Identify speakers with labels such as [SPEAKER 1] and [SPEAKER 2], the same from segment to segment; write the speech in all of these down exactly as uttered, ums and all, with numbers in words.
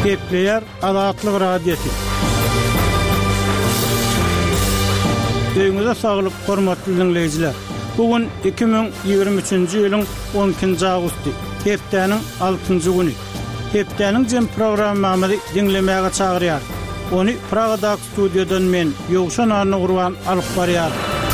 [SPEAKER 1] Kepleyer Azatlyk Radiosu. Öňüňizde saglyk, hormatly dinleýijiler. Bugün iki bin ýygrimi üçünji ýylyň on ikinji awgusty, hepdeniň altynjy güni. Hepdeniň jem programmamy dinlemäge çagyrýar. Onu Pragada studiodan men Ýogşan Arny Gurban alyp barýar.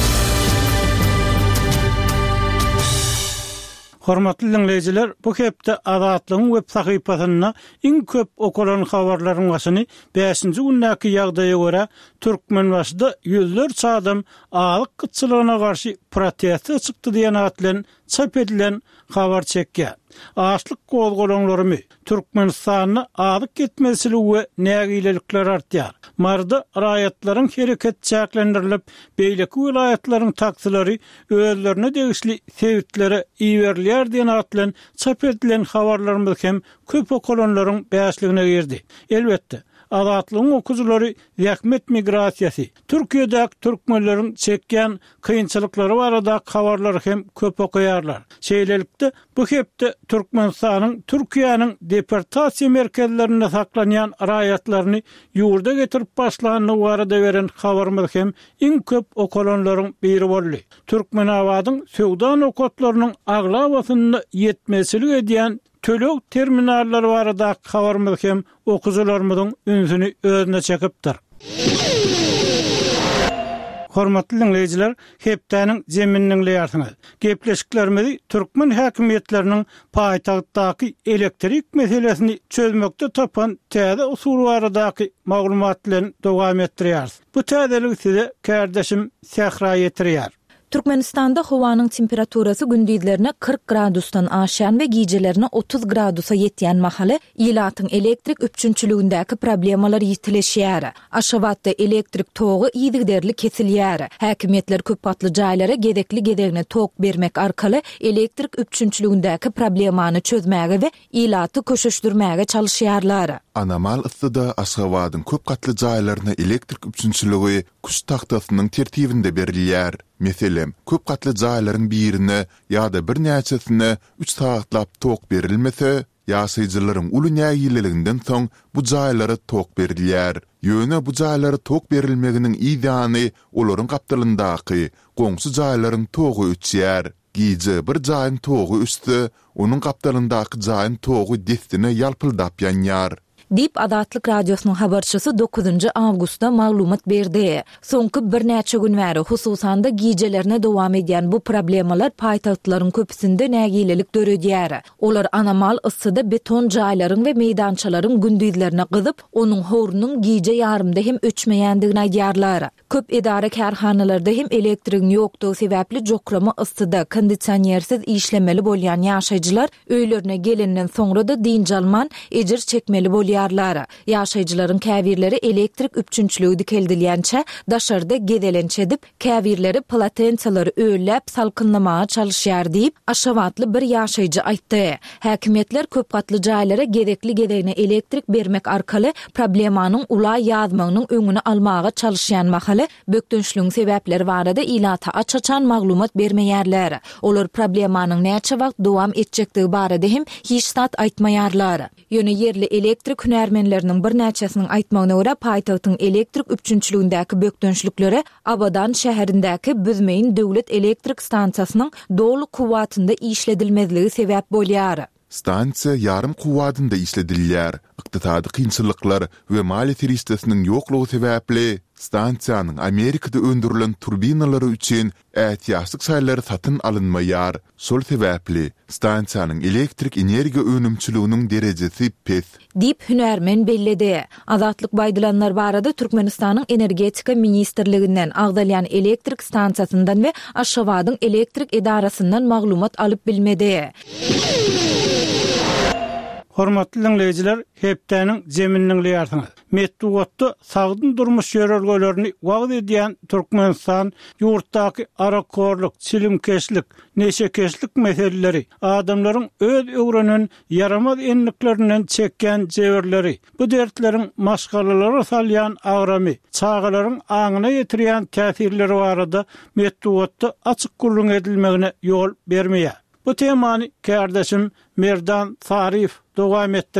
[SPEAKER 1] Hormatly dinleýijiler, bu hepde Azatlygyň web sahypasyna iň köp okulan habarlaryň başyny beşinji günnäki ýagdaýa görä Türkmenbaşyda ýüzlerçe adam alyk gytçylygyna garşy protesta çykdy diýen atlan çap edilen habar çekýär. Açlyk gozgolanlarmy Türkmenistanyň alyk getmesiliği nägilelikler artýar. Marda raýatlaryň hereket çäklendirilip, beýleki vilayatlaryň taksylary özlerine degişli sebitlere iýerler diýen atlan çap edilen habarlarymyz hem köp okulanlaryň beýasligine girdi. Elbetde Azatlygyň okujulary ýakmet migrasiýasy, Türkiýedäki türkmenleriň çekýän kynçylyklary barada habarlar hem köp okuýarlar. Şeýlelikde bu hepde Türkmenistanyň Türkiýanyň deportasiýa merkezlerinde saklanýan raýatlaryny ýurda getirip başlanyny barada beren habarymyz hem iň köp okulanlaryň biri boldy. Türkmen awadyň Söwdan okatlarynyň aglawasyny ýetmesili edýän tölög terminallar barada habarymyz hem okujularymyň ünsüni özüne çekipdir. Hormatly dinleýijiler, hepdeniň jeminiň ýartyny. Gepleşiklerimizi türkmen häkimetleriniň paýtagtdaky elektrik meselesini çözmekde tapan täze usul baradaky maglumat bilen dowam etdirýär. Bu täzelik size kardeşim Sehra ýetirýär.
[SPEAKER 2] Türkmenistanda howanyň temperaturasy gündizlerine kırk gradusdan aşan we gijelerine otuz gradusa ýetýän mahaly ýylatyň elektrik üpçünçiligindäki problemalar ýitileşýär. Aşgabatda elektrik togy ýygyderli kesilýär. Häkimetler köp patly jaýlara gedekli gedegine tok bermek arkaly elektrik üpçünçiligindäki problemany çözmäge we ýylaty köşeşdirmäge çalyşýarlar.
[SPEAKER 3] Anamal ıssyda Aşgabatyň köp gatly jaýlaryna elektrik üpçünçiligi kuş taktasynyň tertibinde berilýär. Meselem, köp gatly jaýlaryň birine ýa-da bir näçesine üç saatlap tok berilmese, ýaşaýjylaryň uly nägileliginden soň bu jaýlara tok berilýär. Ýöne bu jaýlara tok berilmeginiň ýa-da olaryň gapdalyndaky goňsy jaýlaryň togy üçýär. Gije bir jaýyň togy üstü, onuň gapdalyndaky jaýyň togy destine ýalpyldap ýanýar.
[SPEAKER 2] Dip Azatlyk Radiosynyň habarçysy dokuzunji awgustda maglumat berdi. Soňky bir näçe gün bäri hususan da gijelerine dowam edýän bu problemalar paýtagtlaryň köpüsinde nägilelik döredýär. Olar anamal ıssyda beton jaýlaryň we meýdançalaryň gündizlerine gyzyp, onuň horunyň gije ýarymda hem öçmeýändigini aýdýarlar. Köp edara kärhanalarda hem elektriň ýokdugy sebäpli jokrama ıssyda kondisionersiz işlemeli bolýan ýaşaýjylar öýlerine gelenden soňra da diňjalman ejir çekmeli bolýar. Ýaşaýjylaryň käbirleri elektrik üpçünçiligi dikildilýänçe daşarda gedelençe edip käbirleri platensalary öýläp salkynlamaga çalyşýar diýip Aşgabatly bir ýaşaýjy aýtdy. Häkimetler köp gatly jaýlara gedekli gedegine elektrik bermek arkaly problemanyň ulay ýazmagynyň öňüni almaga çalyşýan mahaly bökdünçlüğün sebäpleri barada ýylata açaçan maglumat bermeýärler. Olar problemanyň näçe wagt dowam etjekdigi barada hem hiç zat aýtmaýarlar. Ýöne yerli elektrik hünärmenleriniň bir näçesiniň aýtmagyna görä paýtagtyň elektrik üpçünçiligindäki bökdünçlükleri Abadan şäherindäki Büzmeýin döwlet elektrik stansiýasynyň dolu kuwatynda işledilmezligi sebäp bolýar.
[SPEAKER 3] Stansiýa ýarym kuwatynda işledilýär. Ykdysady kynçylyklar we maliýet ristesiniň ýoklugy sebäpli stansiýanyň Amerikada öndürilen turbinalary üçin ähtiýaçlyk saýlary satyn alynmaýar. Şol sebäpli stansiýanyň elektrik energiýa önümçiliginiň derejesi pes.
[SPEAKER 2] Dip hünärmen bellidi. Azatlyk baýdylanlar barada Türkmenistanyň energetika ministrliginden agdalýan elektrik stansiýasyndan we Aşgabatyň elektrik edarasyndan maglumat alyp bilmedi.
[SPEAKER 1] Hormatly dinleýijiler, hepdeniň jeminiň ýartyny. Metdugatda sagdyn durmuş ýörelgelerini wagt edýän Türkmenistan ýurtdaky arakorluk, çilimkeşlik, neşekeşlik meseleleri, adamlaryň öz öwrenen yaramaz enliklerinden çekýän jeberleri, bu dertleriň maşgalalara salýan agramy, çağalaryň aňyna ýetirýän täsirleri barada metdugatda açyk gurrun edilmegine ýol bermeýär. Bu temany kardeşim Merdan Sarif dowam etdirýär.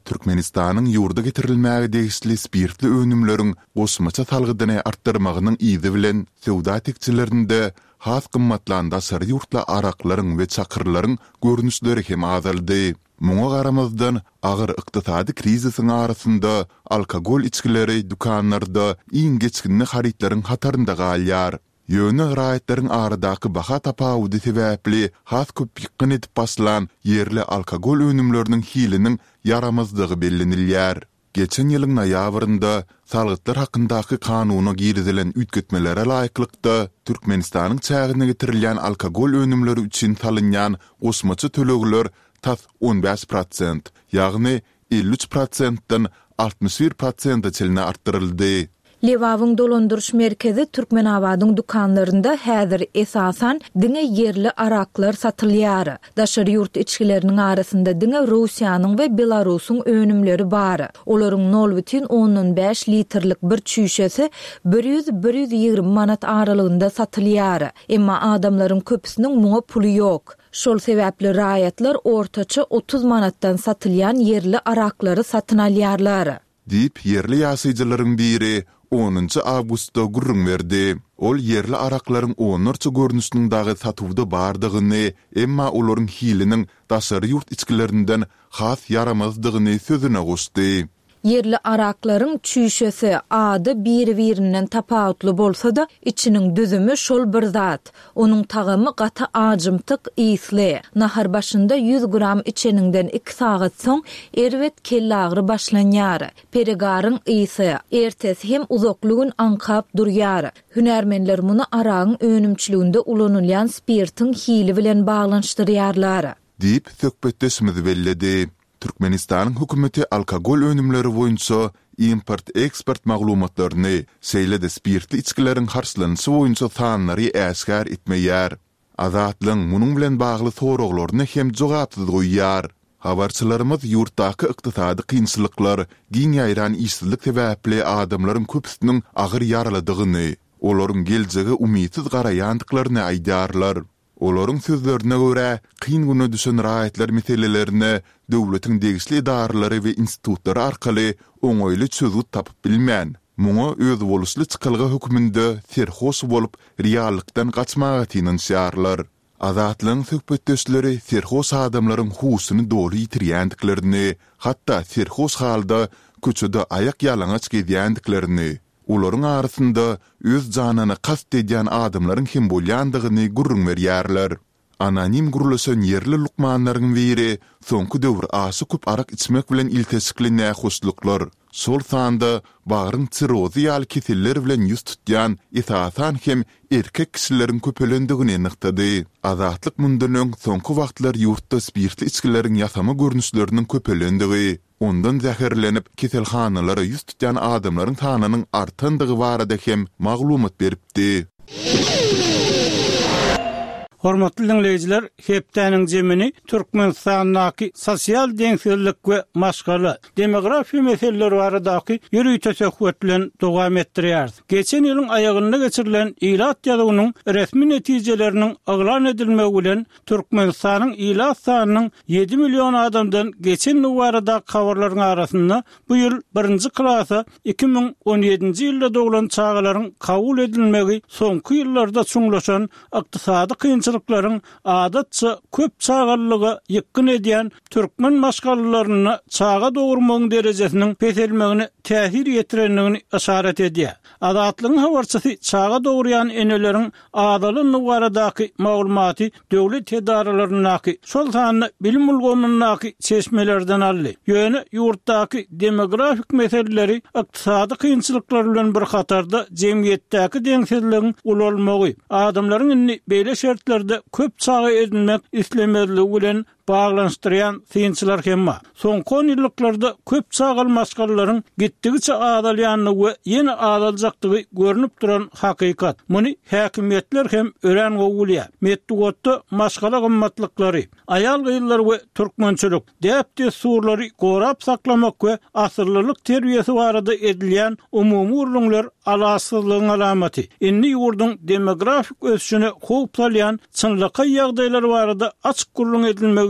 [SPEAKER 3] Türkmenistanyň ýurda getirilmäge degişli spirtli önümleriň gosmaça salgydyny artdyrmagynyň ýygy bilen sowda tekçilerinde has gymmatlanda sarı ýurtla araklaryň we çakyrlaryň görnüşleri hem azaldy. Muňa garamazdan agyr ykdysady krizisiň arasynda alkogol içkileri dukanlarda iň geçkinli haritlaryň hatarynda galýar. Ýöne raýatlaryň aradaky baha tapawudy sebäpli has köp ýykyn edip baslan yerli alkogol önümleriniň hiliniň yaramazdygy bellenilýär. Geçen ýylyň noýabrynda salgytlar hakyndaky kanuny girizilen ütgetmelere laýyklykda Türkmenistanyň çägine getirilýän alkogol önümleri üçin salynýan gosmaça tölegler tas on beş prosent, ýagny elli üç prosentdan altmış bir prosenta çeline artdyryldy.
[SPEAKER 2] Lewawyň dolandyryş merkezi Türkmenabadyň dukanlarynda häzir esasan diňe yerli araklar satylýar. Daşary ýurt içkileriniň arasynda diňe Russiýanyň we Belarusyň önümleri bar. Olaryň nol бүтүн ондон beş litrlik bir çüşesi bir yüz - bir yüz ýygrimi manat aralygynda satylýar. Emma adamlaryň köpüsiniň muňa puly ýok. Şol sebäpli raýatlar ortaça otuz manatdan satylýan yerli araklary satyn alýarlar.
[SPEAKER 3] Dip yerli ýasyjylaryň biri onuncu awgustda gurrun berdi. Ol yerli araklaryň onurça görnüşiniň dagy satywda bardygyny, emma olaryň hiliniň daşary ýurt içkilerinden has yaramazdygyny sözüne gosdy.
[SPEAKER 2] Yerli araklaryň çüşesi ady bir-birinden tapawutly bolsa da içiniň düzümi şol bir zat. Onuň tagymy gata ajymtyk isli. Nahar başynda yüz gram içeniňden iki sagat soň erwet kelle agry başlanýar. Perigaryň isy ertesi hem uzaklygyň aňkap durýar. Hünärmenler muny aragyň önümçiliginde ulanylýan spirtiň hili bilen baglanşdyrýarlar.
[SPEAKER 3] Dip söhbetdeşmedi belledi. Türkmenistanyň hökümeti alkogol önümleri boýunça import-eksport maglumatlaryny, seýlede spirtli içkileriň harçlanyşy boýunça sanlary äsgär etmeýär. Azatlyň munyň bilen bagly soraklaryny hem jogapsyz goýýar. Habarçylarymyz ýurtdaky ykdysady kynçylyklar, giň ýaýran işsizlik sebäpli adamlaryň köpüsiniň agyr yaraladygyny, olaryň geljege umydyz garaýandyklaryny aýdarlar. Olaryň sözlerine görä, kyn güne düşen raýatlar meselelerini döwletiň degişli idaralary we institutlary arkaly oňoýly çözüp tapyp bilmän. Muňa öz boluşly çykylgy hökmünde serhoş bolup reallykdan gaçmagy tinanşýarlar. Azatlyň söhbetdeşleri serhoş adamlaryň husyny doly ýitirýändiklerini, hatda serhoş halda köçede ayak ýalaňaç gezýändiklerini, olaryň arasynda öz janyny kast edýän adamlaryň hem bolýandygyny gurrun berýärler. Anonim gurulşan yerli lukmanlaryň biri soňky döwür aşy köp arak içmek bilen iltesikli nähoşluklar. Sol sanda bagyryň çirozy ýaly kesiller bilen ýüz tutýan esasan hem erkek kişileriň köpelendigini nyktady. Azatlyk mundunyň soňky wagtlar ýurtda spirtli içkileriň ýasama görnüşleriniň köpelendigi, ondan zäherlenip keselhanalara ýüz tutýan adamlaryň sanynyň artandygy barada hem maglumat beripdi.
[SPEAKER 1] Hormatly dinleyijiler, hepdeniň jemini Türkmenistanyň sosial deňsizlik we maşgala demografiýa meseleleri baradaky ýürüýi töhfet bilen dowam etdirýär. Geçen ýylyň aýagynda geçirilen ilat ýalygynyň resmi netijeleriniň aglan edilmegi bilen Türkmenistanyň ilat sanynyň yedi million adamdan geçen ýyl barada habarlaryň arasynda bu ýyl birinji klasy iki ming on ýedinji ýylda doglan çağalaryň kabul edilmegi soňky ýyllarda çuňlaşan ykdysady kynçylyk Türklerin adatça köp çağallığı ýykyn edýän türkmen maşgalaryny çağa dogurmagyň derejesiniň peselmegine täsir ýetirenligini işaret edýär. Adatlyň habarçysy çağa dogurýan eneleriň adalyny baradaky maglumaty döwlet edaralarynyňky şol sanyny bilim ulgamynyňky çeşmelerden aldy. Ýöne ýurtdaky demografik meseleleri ykdysady kynçylyklar bilen bir hatarda jemgyýetdäki deňsizligiň ulalmagy, adamlaryň inni beýle şertlerde köp çağa edilmek islemezligi bilen bağlanıştıran synçylar hem var. Soňky on ýyllyklarda köp çağal maşgalaryň gitdigiçe adalýanlygy we ýene adaljakdygy görünüp duran hakykat. Muny häkimetler hem ören gowulýar. Metdugatda maşgala gymmatlyklary, aýal gyýyllary we türkmençilik, däpde surlary gorap saklamak we asyrlylyk terbiýesi barada edilýän umumy urlunlar alasyzlygyň alamaty. Inni ýurdun demografik ösüşine howp salýan çynlyka ýagdaýlar barada açyk gurrun edilmegi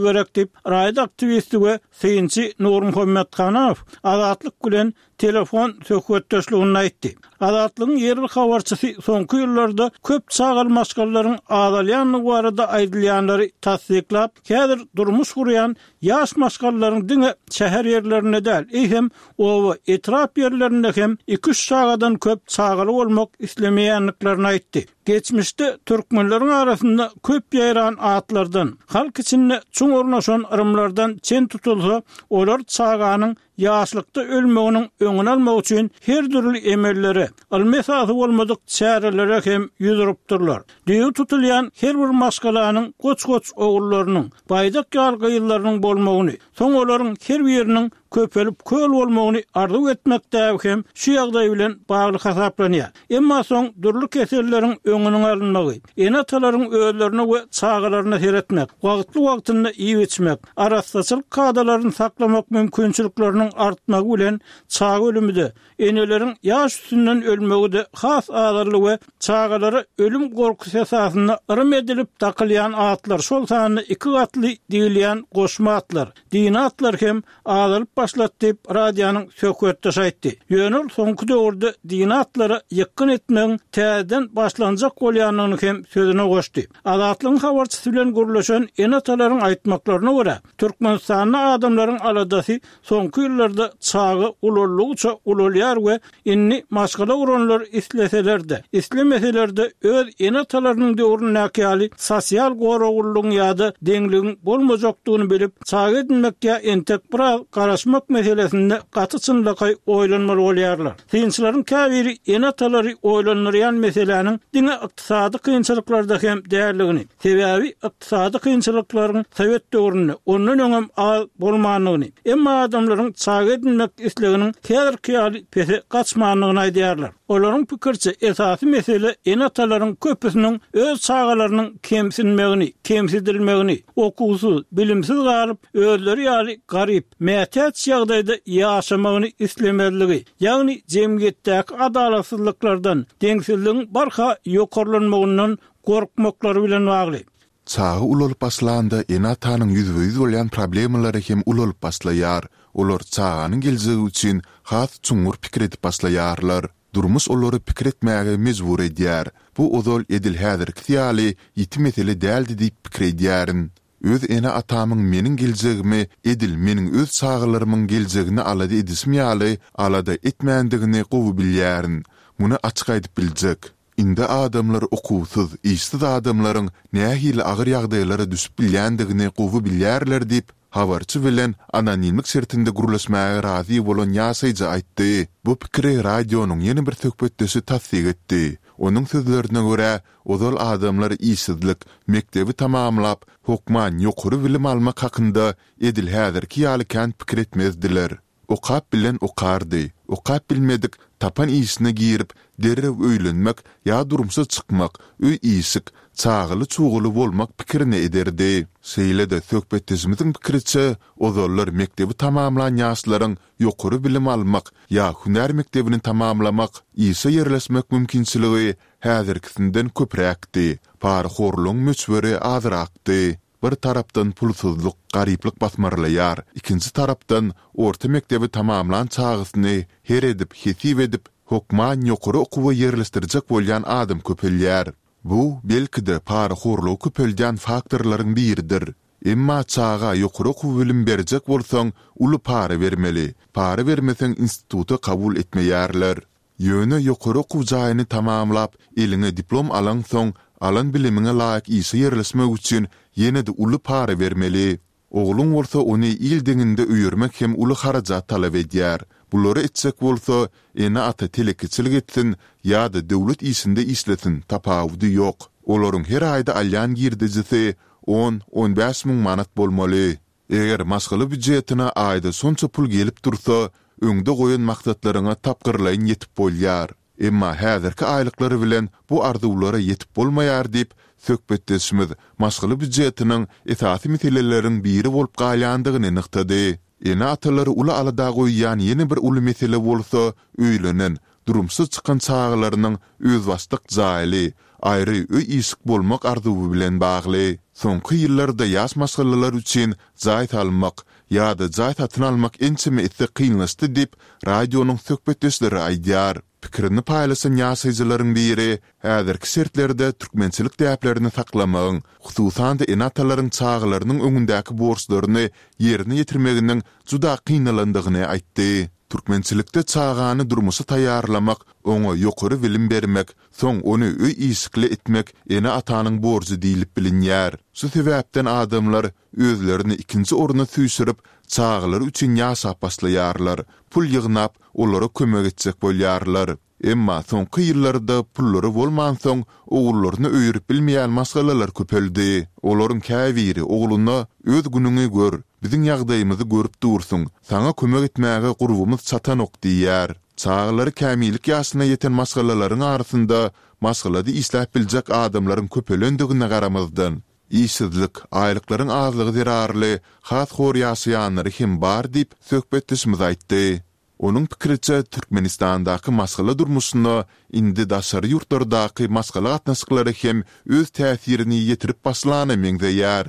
[SPEAKER 1] gerek dip raýat aktivisti we synçy Nur Muhammed Kanow azatlyk bilen telefon söhbetdeşligini aýtdy. Azatlygyň ýerli habarçysy soňky ýyllarda köp çağal maskallaryň azalýanlygy barada aýdylýanlary tasdiklap, häzir durmuş gurýan ýaş maskallaryň diňe şäher ýerlerine däl, eýhem owa etrap ýerlerinde hem iki üç çağadan köp çağaly bolmak islemeýänliklaryny aýtdy. Geçmişde Türkmenlerin arasında köp ýaýran atlardan, halk içinde çoň ornaşan ırımlardan çen tutulsa, olar çağanyň ýaşlykda ölmeginiň öňüni almak üçin her türlü emelleri, almesasy bolmadyk çärelere hem ýüzüpdirler. Diýip tutulýan her bir maskalanyň goç-goç ogullarynyň, baýdak ýalgyýlarynyň bolmagyny, soň olaryň her biriniň köpelip köl bolmagyny arzu etmekde hem şu ýagdaý bilen bagly hasaplanýar. Emma soň dürli keselleriň öňüniň alynmagy, enatalaryň öýlerini we çağalaryny seretmek, wagtly wagtynda iýip içmek, arastaçylyk kadalaryny saklamak mümkinçilikleriniň artmagy bilen çağ ölümide, eneleriň ýaş üstünden ölmegi de has azarly we çağalary ölüm gorkusy esasynda ırym edilip takylýan atlar şol sany iki gatly diýilýän goşma atlar. Dini atlar hem azalyp başlatdyp radiýanyň söhbetde aýtdy. Ýönül soňky döwürde dini atlary ýakyn etmegiň täzeden başlanjak bolýanyny hem sözüne goşdy. Azatlygyň habarçysy bilen gurulşan enatalaryň aýtmaklaryna görä, Türkmenistanyň adamlaryň aladasy soňky ýyllarda çağı ululugça ululýar we inni maskala uranlar isleseler-de, islemeseler-de öz enatalarynyň döwrüne näkýali sosial goragullygyň ýa-da deňligiň bolmajakdygyny bilip, çağı edinmek ýa entek bir garaşmak meselesinde gaty çynlykay oýlanmaly bolýarlar. Synçylaryň käbiri enatalary oýlanýan meseleniň diňe ykdysady kynçylyklarda hem däerligini, sebäbi ykdysady kynçylyklaryň Sowet döwründe ondan öňem az bolmanyny, emma adamlaryň çağı edinmek isleginiň häzirki ýaly pese gaçmanlygyny aýdýarlar. Olaryň pikirçe esasy mesele enatalaryň köpüsiniň öz çağalarynyň kemsinmegini, kemsidilmegini, okuwsuz, bilimsiz galyp özleri ýaly garyp, mätäç ýagdaýda ýaşamagyny islemeligi, ýagny jemgyýetdäki adalatsızlyklardan, deňsizligiň barha ýokarlanmagyndan gorkmaklary bilen bagly.
[SPEAKER 3] Çağı ulolup baslanda enatanyň ýüzbe-ýüz bolýan problemlary hem ulolup baslaýar. Olar çağanyň geljegi üçin has çuňur pikir edip baslaýarlar. Durmuş olary pikir etmäge mejbur edýär. Bu ozal edil häzirki ýaly ýiti mesele däldi diýip pikir edýärin. Öz ene atamyň meniň geljegimi edil meniň öz çağlarymyň geljegini alady edisim ýaly alada etmändigini gowy bilýärin. Muny açyk aýdyp biljek. Inde adamlar okuwsuz, işsiz adamlaryň nähili agyr ýagdaýlara düşüp bilýändigini gowy bilýärler diýip habarçy bilen anonimlik şertinde gurulaşmaga razy bolan ýasaýjy aýtdy. Bu pikiri radionuň ýeni bir söhbetdesi tasdik etdi. Onun sözlerine göre ozal adamlar işsizlik mektebi tamamlap hukman ýokary bilim almak hakynda edil häzirki ýaly kent pikir etmezdiler. Okap bilen okardy. Okap bilmedik tapan iyisine girip derew öýlenmek ýa durumsuz çykmak, öý iyisik, çağıly çuğuly bolmak pikirini ederdi. Seýlede söhbetimiziň pikiriçe ozallar mektebi tamamlan ýaşlaryň ýokary bilim almak ýa hünär mektebini tamamlamak, ýysa ýerleşmek mümkinçiligi häzirkisinden köpräkdi. Parhorluň möçberi azrakdy. Bir tarapdan pulsuzluk, gariplik basmarlaýar, ikinci tarapdan orta mektebi tamamlan çağısyny her edip, hesip edip, hukman ýokary okuwy ýerleşdirjek bolýan adam köpelýär. Bu, belkide parhorlugy köpelýän faktorlaryň biridir. Emma çağa ýokary okuwy bilim berjek bolsaň, uly para bermeli. Para bermeseň instituta kabul etmeýärler. Ýöne ýokary okuw jaýyny tamamlap, eline diplom alan soň, alan bilimine laýyk ýysa ýerleşmek üçin ýene de uly para bermeli. Ogluň bolsa ony il deňinde öýürmek hem uly harajat talap edýär. Bulary etsek bolsa, ene ata telekiçilik etsin ýa-da döwlet ýysynda işlesin, tapawudy ýok. Olaryň her aýda alýan girdijisi on on beş müň manat bolmaly. Eger maskaly büdjetine aýda sonça pul gelip dursa, öňde goýan maksatlaryňa tapgyrlaýyn ýetip bolýar. Emma häzirki aýlyklary bilen bu arzuwlara ýetip bolmaýar diýip söhbetdeşimiz maskaly büdjetiniň esasy meseleleriň biri bolup galýandygyny nyktady. Ene atalary uly alada goýýan ýeni bir uly mesele bolsa, öýlenen, durumsuz çykan çağlarynyň öz wastlyk jaýly, ayrı öý isik bolmak arzuwy bilen bagly. Soňky ýyllarda ýas masalalar üçin zaýat almak ýa-da zaýat atyn almak ençeme etdi kynlaşdy dip radionuň söhbetdeşleri aýdýar. Pikirini paýlaşan ýaşaýjylaryň biri häzirki şertlerde türkmençilik däplerini saklamagyň, hususan da enatalaryň çağlarynyň öňündäki borçlaryny ýerine ýetirmegiň juda kynlandygyny aýtdy. Türkmençilikde çağany durmusy taýýarlamak, oňa ýokary bilim bermek, soň ony öý isikli etmek ene atanyň borçy diýilip bilinýär. Şu sebäpden adamlar özlerini ikinji oruna süýsürip, çağlar üçin ýaşap başlaýarlar. Pul ýygnap, olary kömek etjek bolýarlar. Emma soňky ýyllarda pullary bolman soň ogullaryny öýürip bilmeýän masalalar köpeldi. Olaryň käbiri ogluny öz günüňi gör, biziň ýagdaýymyzy görüp dursun, saňa kömek etmäge gurbumyz çatanok diýär. Çağlary kämilik ýaşyna ýeten masalalaryň arasynda masalady isläp biljek adamlaryň köpelendigine garamazdan işsizlik, aýlyklaryň azlygy zerarly, has hor ýaşaýanlary hem bar diýip söhbetdeşimiz aýtdy. Onun pikiriçe Türkmenistandaky masala durmuşyny indi daşary ýurtlardaky masala gatnaşyklary hem öz täsirini ýetirip başlany meňzeýär.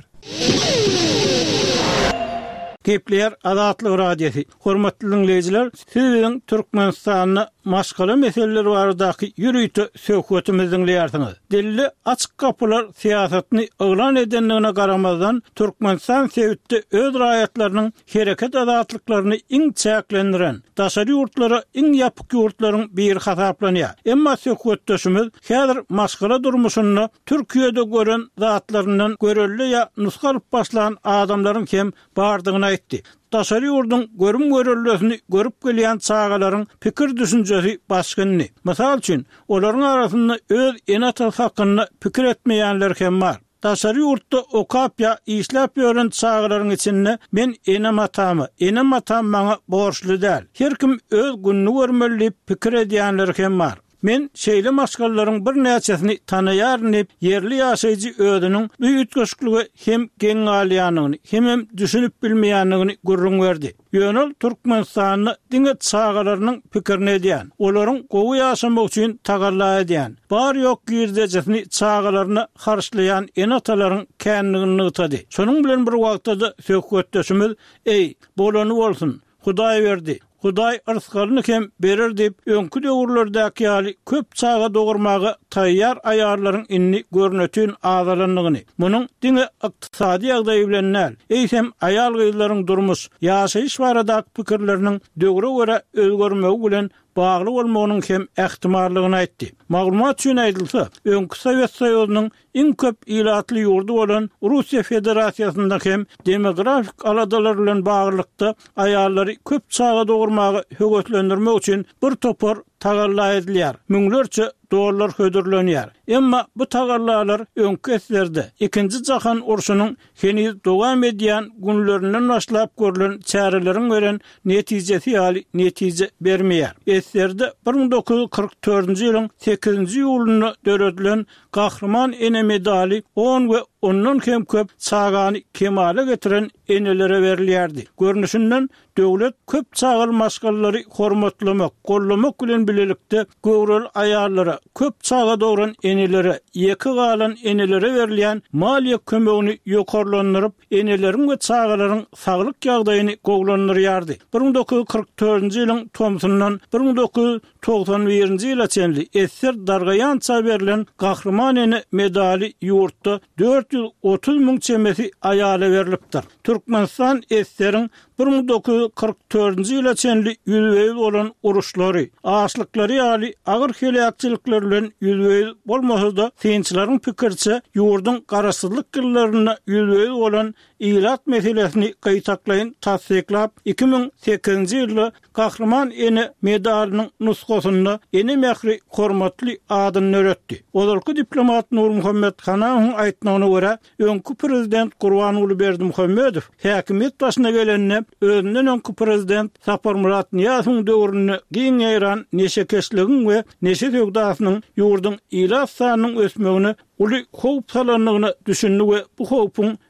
[SPEAKER 1] Gepler Azatlyk radiosi. Hormatly dinleyijiler, siziň Türkmenistanyň maşgala meseleleri baradaky ýürüýte söhbetimizi dinleýärsiňiz. Dilli açyk kapylar siýasatyny oglan edenligine garamazdan Türkmenistan sewitde öz raýatlarynyň hereket azatlyklaryny iň çäklendiren daşary ýurtlara iň ýapyk ýurtlaryň biri hasaplanýar. Emma söhbetdeşimiz häzir maşgala durmuşyny Türkiýede gören zatlaryndan görelli ýa nuskalyp başlan adamlaryň hem bardygyny aýtdy. Daşary ýurdun görüm görellisini görüp gelýän çağalaryň pikir düşünjesi başgyny. Mysal üçin, olaryň arasynda öz enata hakyny pikir etmeýänler hem bar. Daşary ýurtda okapya işläp ýören çağalaryň içinde men enem atamy, enem atam maňa borçly däl. Her kim öz günni görmeli pikir edýänler hem bar. Men şeýle maşgallaryň bir näçesini tanaýarnyp, yerli ýaşaýjy özüniň büýütgeçligi hem geň alýanyny, hem düşünüp bilmeýänligini görüň berdi. Ýönül Türkmenistanyň diňe çağalarynyň pikirini edýän, olaryň gowy ýaşamak üçin tagalla edýän, bar ýok girdejesini çağalaryny harçlaýan enatalaryň känligini ýytady. Şonuň bilen bir wagtda söhbetdeşimiz, "Ey, bolany bolsun, Hudaý berdi. Hudaý ırskalyny hem berer diýip öňkü döwürlerdeki ýaly köp çağa dogurmagy taýýar aýarlaryň inni görnetýän azalanlygyny, munyň diňe ykdysady ýagdaýy bilen näl, eýsem aýal gyzlaryň durmuş, ýaşaýyş baradaky pikirleriniň döwre görä özgermegi bilen bagly bolmagynyň hem ähtimallygyny aýtdy. Maglumat üçin aýdylsa, öňkü Sowet Soýuzynyň iň köp ilatly ýurdu bolan Russiýa Federasiýasynda hem demografik aladalar bilen baglykda aýallary köp çağa dogurmagy höwetlendirmek üçin bir topar tagalla edilýär. Müňlerçe dolar hödürlenýär. Emma bu tagallalar öňkü eslerde ikinji jahan urşunyň heniz dowam edýän günlerinden başlap görülen çäreleriň beren netijesi ýaly netije bermeýär. Eslerde bir ming dokuz yüz kırk dördünji ýylyň sekizinji ýulyny döredilen Gahrman ene medali on we ondan hem köp çağany kemale getiren enelere berilýärdi. Görnüşinden döwlet köp çağal maşgallary hormatlamak, gollamak bilen bilelikde göwrel aýallara, köp çağa dogran enelere, ýeki galan enelere berilýän maliýe kömegini ýokarlandyryp, eneleriň we çağalaryň saglyk ýagdaýyny gowlandyrýardy. bir ming dokuz yüz kırk dördünji ýylyň Thomsondan bir ming dokuz yüz togsan birinji ýyla çenli esser dargaýança berilen Gahrman ene medali ýurtda dört yüz otuz müň çemesi aýala berilipdir. Türkmenistan esseriň bir ming dokuz yüz kırk dördünji ýyla çenli ýüzbeýil bolan uruşlary, açlyklary ýaly agyr helakçylyklar bilen ýüzbeýil bolmasa-da synçylaryň pikirçe ýurdun garasyzlyk ýyllaryna ýüzbeýil bolan ilat meselesini gaýtaklaýyn tasdiklap iki ming sekizinji ýylda Gahrman ene medaliniň nuskasynda ene mehri hormatly adyny öretdi. Ozalky diplomat Nur Muhammed Hanaň aýtmagyna görä, öňkü prezident Gurbanuly Berdimuhammedow häkimet başyna gelende özünden öňkü prezident Sapar Murat Niýazowyň döwrüne giň ýaran neşe kesligiň we neşe ýurdasynyň ýurdun ilat sanynyň ösmegini uly howp salanlygyny düşündi we bu howpun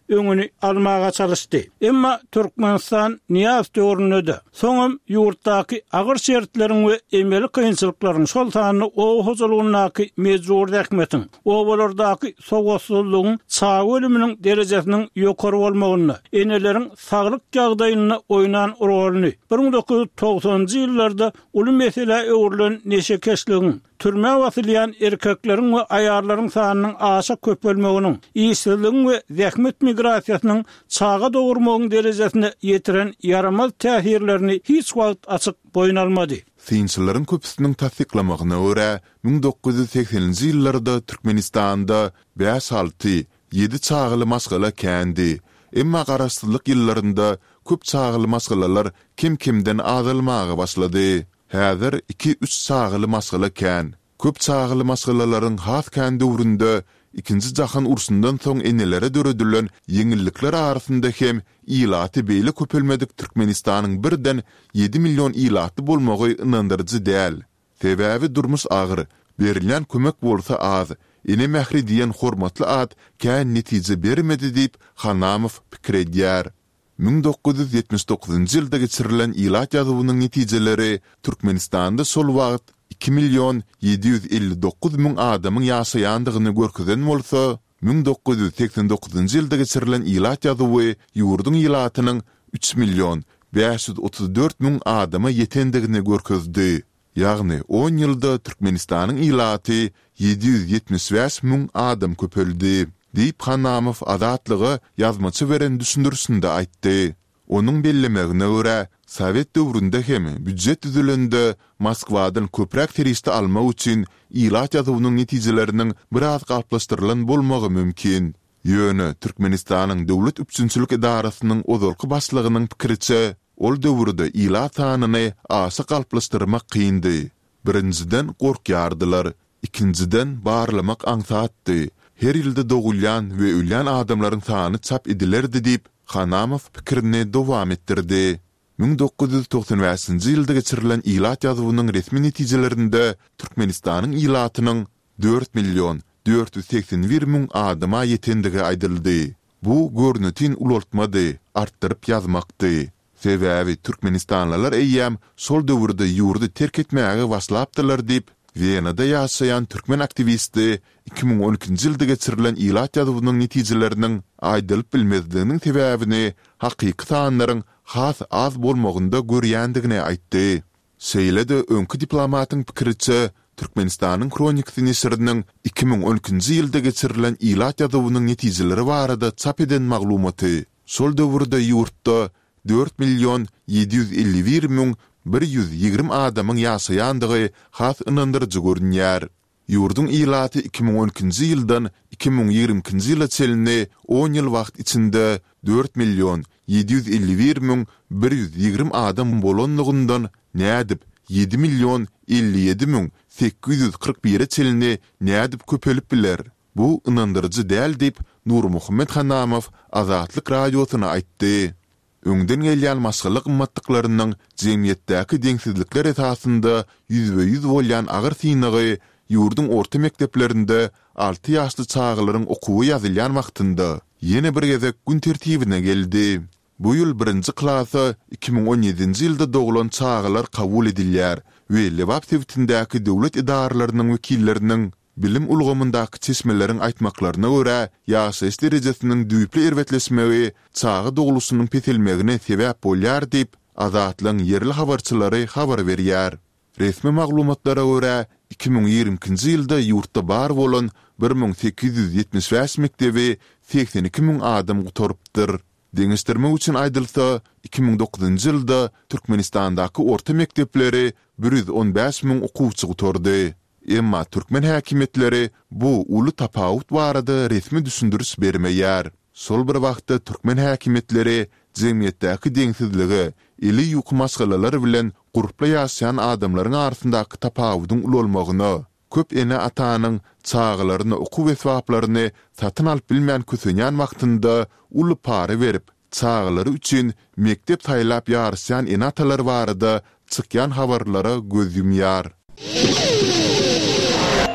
[SPEAKER 1] öňüni almaga çalışdy. Emma Türkmenistan niyaz döwründe soňam ýurtdaky agyr şertleriň we emeli kynçylyklaryň şol sanyny o hozurlugyny mezur häkmetiň o bolardaky sowatsuzlygyň çağa ölüminiň derejesiniň ýokary bolmagyny, eneleriň saglyk ýagdaýyny oýnan roluny bir ming dokuz yüz togsonjy ýyllarda uly mesele öwrülen neşe keşligiň türme wasylýan erkekleriň we aýarlaryň sanynyň aşa köpelmeginiň, ýyşylygyň we zähmet migrasiýasynyň çağa dogurmagyň derejesine ýetiren yaramaz täsirlerini hiç wagt açyk boýnalmady.
[SPEAKER 3] Synçylaryň köpüsiniň tasdiklamagyna görä ming dokuz yüz sekseninji ýyllarda Türkmenistanda beş alty ýedi çağıly masgala kändi. Emma garaşsyzlyk ýyllarynda köp çağıly masgalalar kim-kimden azalmaga başlady. Häzir iki üç çağıly masgala kän. Köp çağıly masgalalaryň has kän döwründe ikinji jahan ursundan soň enelere döredilen ýeňillikler arasynda hem ýylaty beýle köpelmedik Türkmenistanyň birden ýedi million ýylaty bolmagy inandyrjy däl. Sebäbi durmuş agyr, berilen kömek bolsa az. Ene mähri diýen hormatly ad kän netije bermedi diýip Hanamow pikir edýär. ming dokuz yüz ýetmiş dokuzynjy ýylda geçirilen ýylat ýazywynyň netijeleri Türkmenistanda sol wagt iki million ýedi yüz elli dokuz ming adamyň ýaşaýandygyny görkezen bolsa, ming dokuz yüz seksen dokuzynjy ýylda geçirilen ýylat ýazywy ýurdun ýylatynyň üç million beş yüz otuz dört ming adama ýetendigini görkezdi. Ýagny on ýylda Türkmenistanyň ýylaty ýedi yüz ýetmiş beş ming adam köpeldi. Diýip Hanamow adatlygy ýazmaçy beren düşündürsünde aýtdy. Onuň bellemegine görä, Sowet döwründe hem büdjet düzülende Moskwadan köprek teriste almak üçin ýylat ýazywynyň netijeleriniň biraz galplaşdyrylan bolmagy mümkin. Ýöne Türkmenistanyň döwlet üçinçilik idarasynyň ozalky başlygynyň pikiriçe, ol döwürde ýylat sanyny aşa galplaşdyrmak kyndy. Birinciden gorkýardylar, ikinciden barlamak aňsatdy. Her ýylda dogulýan we ölýän adamlaryň sany çap edilerdi diýip Hanamow pikirini dowam etdirdi. ming dokuz yüz doksan beşinji ýylda geçirilen ýylat ýazywynyň resmi netijelerinde Türkmenistanyň ýylatynyň dört million dört yüz seksen bir ming adama ýetendigi aýdyldy. Bu görnütin ulaltmady, artdyryp ýazmakdy. Sebäbi Türkmenistanlylar eýýäm sol döwürde ýurdu terk etmäge başlapdylar diýip Viyana'da ýaşaýan türkmen aktivisti iki ming on ikinji ýylda geçirilen ýylat ýazywynyň netijeleriniň aýdylyp bilmezdiginiň sebäbini hakyky sanlaryň has az bolmagynda görýändigine aýtdy. Şeýle-de öňkü diplomatyň pikiriçe Türkmenistanyň kronik nesiriniň iki ming on ikinji ýylda geçirilen ýylat ýazywynyň netijeleri barada çap eden maglumaty sol döwürde ýurtda dört million ýedi yüz elli bir ming bir yüz ýigrim adamyň ýaşaýandygy has inandyrjy görünýär. Ýurdun ýylaty iki ming on ikinji ýyldan iki ming ýigrimkinji ýyla çelini on ýyl wagt içinde dört million ýedi yüz elli bir ming bir yüz ýigrim adam bolanlygyndan nädip ýedi million elli ýedi ming sekiz yüz kırk bir çelini nädip köpelip biler. Bu inandyrjy däl diýip Nurmuhammed Hanamow Azatlyk radiosyna aýtdy. Öňden gelýän maşgaly gymmatlyklarynyň jemgyýetdäki deňsizlikler esasynda yüzbe yüz bolýan agyr synygy ýurdun orta mekdeplerinde alty ýaşly çağlaryň okuwy ýazylýan wagtynda ýene bir gezek gün tertibine geldi. Bu ýyl birinji klasy iki ming on ýedinji ýylda doglan çağlar kabul edilýär we Lebap sewtindäki döwlet idaralarynyň wekilleriniň bilim ulgamyndaky çeşmeleriň aýtmaklaryna görä, ýaşaýyş derejesiniň düýpli erwetleşmegi çağı doglusynyň petelmegine sebäp bolýar diýip Azatlyň yerli habarçylary habar berýär. Resmi maglumatlara görä, iki ming ýigrimkinji ýylda ýurtda bar bolan bir ming sekiz yüz ýetmiş beş mektebi seksen iki ming adam gutarpdyr. Deňişdirmek üçin aýdylsa, iki ming dokuzynjy ýylda Türkmenistandaky orta mektepleri bir yüz on beş ming okuwçy gutardy. Emma Türkmen häkimetleri bu uly tapawut barada resmi düşündürüş bermeýär. Sol bir wagtda Türkmen häkimetleri jemgyýetdäki deňsizligi, ili ýuky masgalalar bilen gurupla ýaşaýan adamlaryň arasyndaky tapawutyň ululmagyny, köp ene atanyň çağlaryny okuw esbaplaryny satyn alyp bilmän kösenýän wagtynda uly pary berip, çağlary üçin mektep taýlap ýarşaýan ene atalar barada çykýan habarlara göz ýumýar.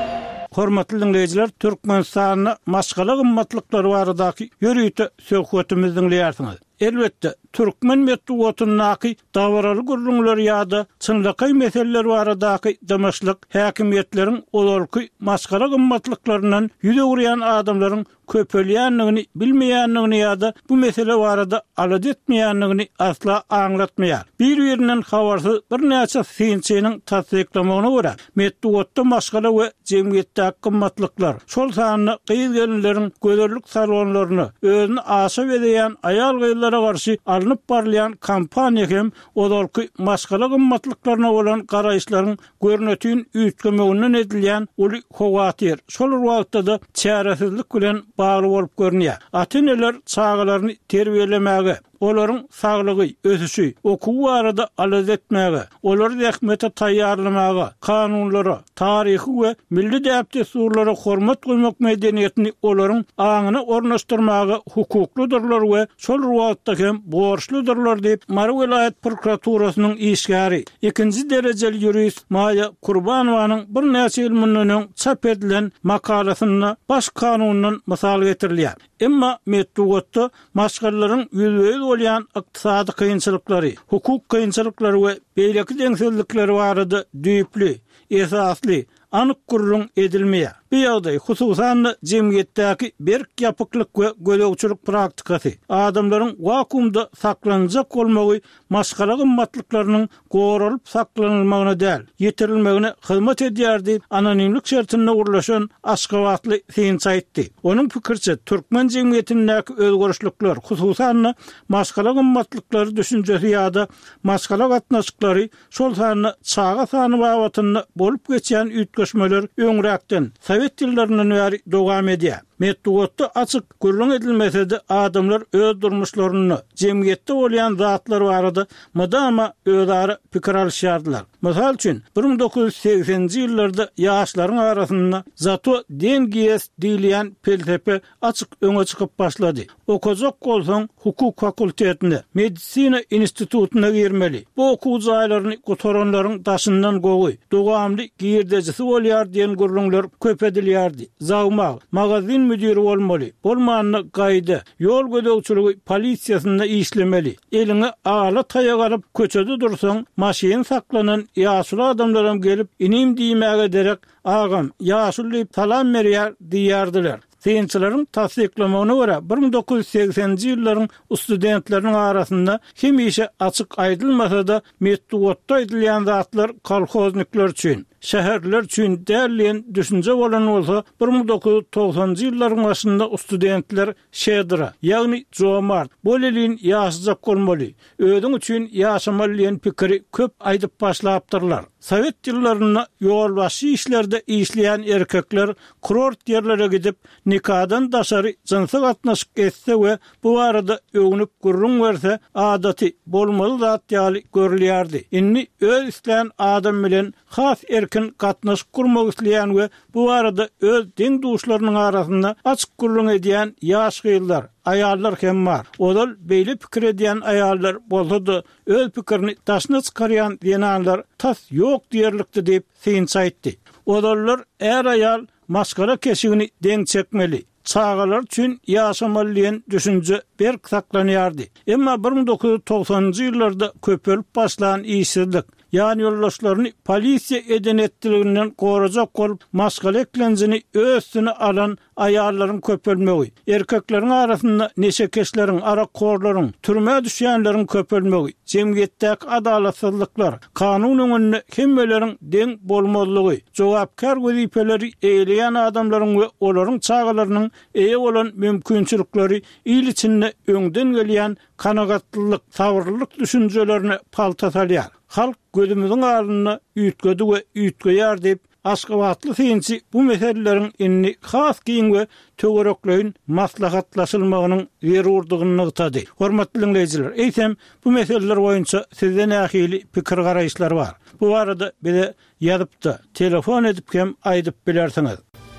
[SPEAKER 1] Hormatly dinleyijiler, Türkmenistanyna maşgala gymmatlyklary baradaky ýörüýte söhbetimizi dinleýärsiňiz. Elbetde Türkmen medeniýetiniň dawaraly gurulmalar ýa-da çynlykay meseleler baradaky damaşlyk häkimetleriň olarky maşgala gymmatlyklarynyň ýüze gurýan adamlaryň köpelýänligini bilmeýänligini ýa-da bu mesele barada alad etmeýänligini asla aňlatmaýar. Bir ýerinden habarsyz bir näçe synçynyň tasdiklamagyna görä medeniýetde maşgala we jemgyýetdäki gymmatlyklar şol sanyny gyýylanlaryň göderlik salonlaryny özüni aşa berýän aýal gyýylara garşy alınıp barlayan kampanya hem olarky maşgala gymmatlyklaryna bolan garaýşlaryň görnetini üýtgemeginden edilýän uly howatyr. Şol wagtda da çäresizlik bilen bagly bolup görnýär. Ata-eneler çağalaryny terbiýelemäge, olaryň saglygy, ösüşi, okuw arada alad etmäge, olary rahmete taýýarlamaga, kanunlara, taryhy we milli däpdesturlara hormat goýmak medeniýetini olaryň aňyna ornaşdyrmaga hukukludylar we şol wagtda hem borçludurlar diýip Mary vilayet prokuraturasynyň işgäri ikinji derejeli ýurist Maya Kurbanowanyň bir näçe ýyl mundan çap edilen makalasyna baş kanundan mysal getirilýär. Emma medeniýetde maşgalaryň ýüzüňe bolýan ykdysady kynçylyklary, hukuk kynçylyklary we beýleki deňsizlikleri barada düýpli, esasly anyk gurrun edilmeýär. Bu ýagdaý hususan jemgyýetdäki berk ýapyklyk we gölegçilik praktikasy, adamlaryň wakumda saklanjak bolmagy maşgala gymmatlyklarynyň goralyp saklanylmagyna däl, ýetirilmegine hyzmat edýär diýip anonimlik şertine urlaşan Aşgabatly synç aýtdy. Onuň pikirçe türkmen jemgyýetindäki özgörüşlikler hususan maşgala gymmatlyklary düşünjesi ýa-da maşgala gatnaşyklary şol sanyny çağa sany babatyny bolup geçýän üýtgeşmeler öňräkden Sovet ýyllarynyň bäri dowam edýär. Medeniýetde açyk gurrun edilmese de adamlar öz durmuşlaryny, jemgyýetde bolýan zatlar barada madama özleri pikir alýardylar. Mysal üçin bir ming dokuz ýüz seksenji ýyllarda ýaşlaryň arasynda zato dengiýes diýilýän felsefe açyk öňe çykyp başlady. Okujak bolsaň hukuk fakultetine, medisina institutuna girmeli. Bu okuw jaýlaryny gotaranlaryň daşyndan gowy, dowamly girdejisi bolýar diýen gurrunlar köp edilýärdi. Zawma, magazin müdiri bolmaly. Bolmanyny gaýda, ýol gödegçiligi polisiýasynda işlemeli. Eline ala taýak alyp köçede dursaň, maşyn saklanan ýaşly adamlaram gelip inim diýmäge derek, agam, ýaşly diýip salam berýär diýýärdiler. Synçylaryň tasdiklamagyna görä bir ming dokuz ýüz seksenji ýyllaryň studentleriniň arasynda kim işe açyk aýdylmasa da medeniýetde edilýän zatlar kolhoznikler üçin, şäherler üçin däliň düşünje bolan bolsa bir ming dokuz ýüz togsanjy ýyllaryň başynda studentler şedra, ýagny jomart, bolelin ýaşajak bolmaly, ödüň üçin ýaşamaly diýen pikiri köp aýdyp başlapdyrlar. Sovet ýyllaryna ýol başy işlerde işleýän erkekler kurort ýerlere gidip nikadan daşary jynsa gatnaşyk etse we bu arada öňüp gurrun berse adaty bolmaly zat ýaly görülýärdi. Inni öz isleýän adam bilen has erkin gatnaşyk kurmak isleýän we bu arada öz diň duşlarynyň arasynda açyk gurrun edýän ýaş gyýylar, ayallar hem var. Olal beýle pikir edýän ayallar bolsa-da öz pikirini taşna çykarýan diýenler tas ýok diýerlikdi diýip synç aýtdy. Olallar er ayal maskara keşigini deň çekmeli. Çağalar üçin ýaşamaly diýen düşünje berk saklanýardy. Emma bir ming dokuz ýüz togsanjy ýyllarda köpelip başlanan işsizlik, ýani ýollaşlaryny polisiýa edenetdiliginden gorajak bolup maskala eklenjini ösüne alan ayarlaryň köpelmegi, erkekleriň arasynda neşekeşleriň, arakorlaryň, türme düşýänleriň köpelmegi, jemgyýetdäki adalatsyzlyklar, kanun öňünde hemmelerin deň bolmalygy, jogapkar wezipeleri eýleýän adamlaryň we olaryň çağalarynyň eýe bolan mümkinçilikleri il içinde öňden gelýän kanagatlylyk, sabrlylyk düşünjelerini palta salýar. Halk gözümüzün ağrını üýtgedi we üýtgeýär diýip Aşgabatly synçy bu meseleleriň inni has giň we töwerekleýin maslahatlaşylmagynyň zerurdygyny ýetdi. Hormatly dinleýijiler, eýsem bu meseleler boýunça sizden ähili pikir garaýşlar bar. Bu arada bize ýazypda, telefon edip hem aýdyp bilersiňiz.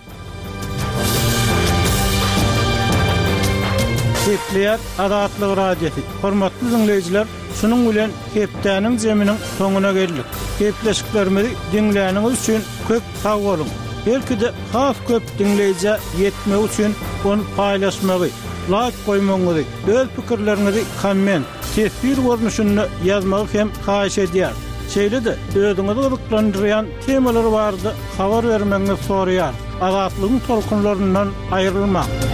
[SPEAKER 1] Hepleýär Azatlyk radiosu. Hormatly dinleýijiler, şunun bilen hepdäniň jeminiň soňuna geldik. Hepleşiklerimizi dinläniňiz üçin köp sag bolun. belki de has köp dinleyici yetmek üçin onu paylaşmagy, like koymagy, öz pikirlerinizi komment, tesbir görnüşünü yazmagy hem haýyş edýär. Şeýle de özüňizi gyzyklandyran temalar bardy, habar bermeňizi soraýar. Azatlygyň tolkunlaryndan aýrylmak.